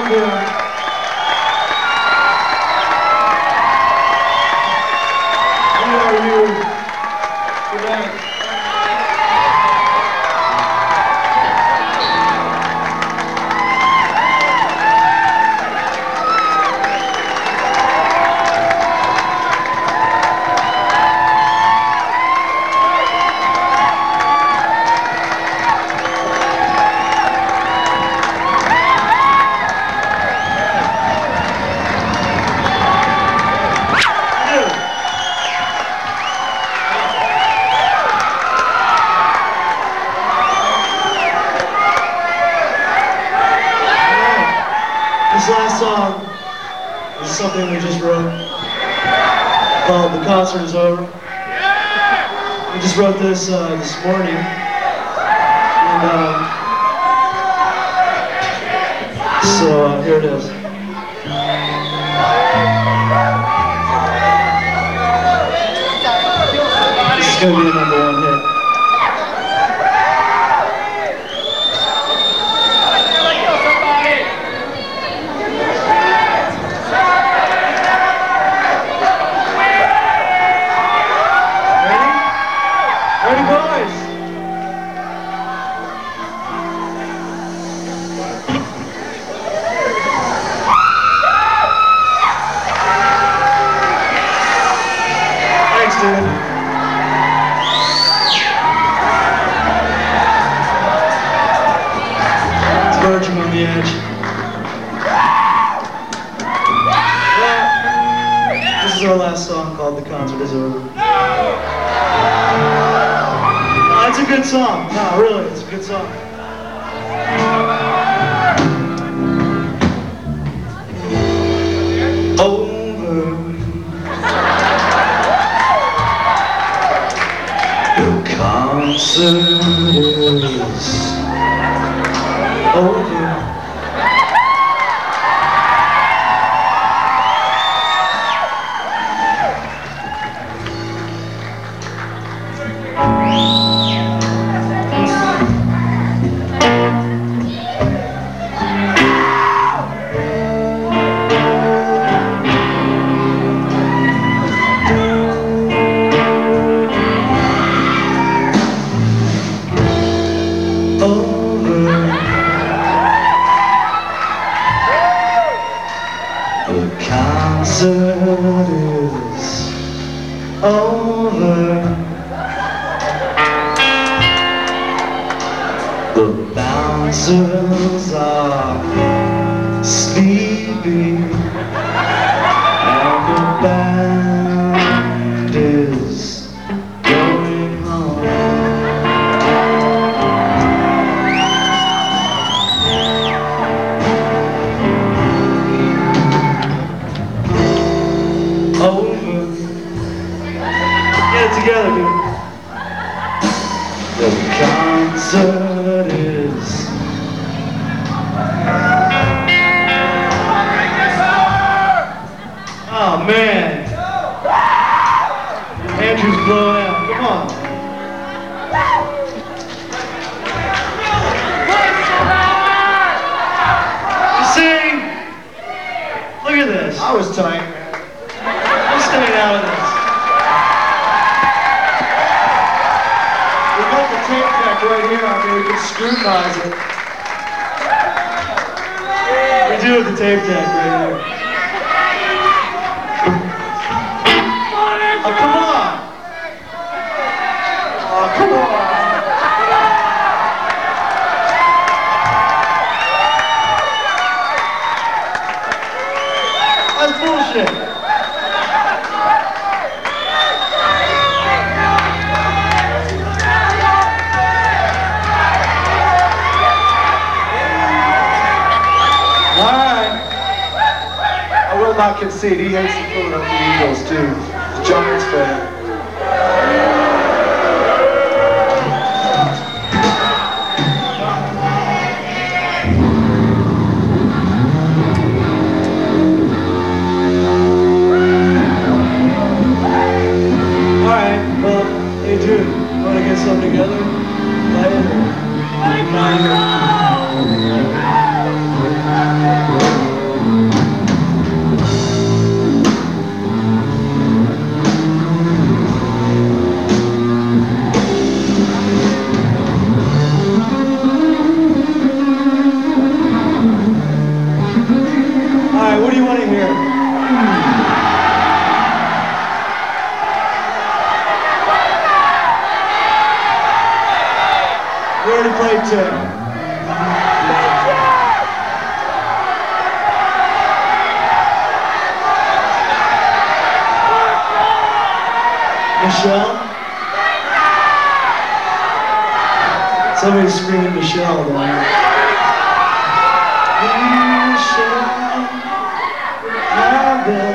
This last song is something we just wrote called "The Concert Is Over." We just wrote this this morning, and so here it is. This is going to be a #1 hit. It's verging on the edge. Well, this is our last song called "The Concert Is Over." It's a good song. No, really, it's a good song. Over. The concert is over. The concert is over. The bouncers are sleepy, and the band is going home. Over. Get it together, dude. The concert is oh man. Andrew's blowing out. Come on. You see? Look at this. I was tight. I'm staying out of this. We got the tape deck right here. I mean, we can scrutinize it. We do have the tape deck right here. Oh, come on. Oh, come on. That's bullshit. I will not concede. He hates the Philadelphia Eagles too. He's a Giants fan. Alright, well, hey dude, wanna get something together? Play it or? We already played 10. Michelle? Somebody's screaming Michelle there. Michelle, I will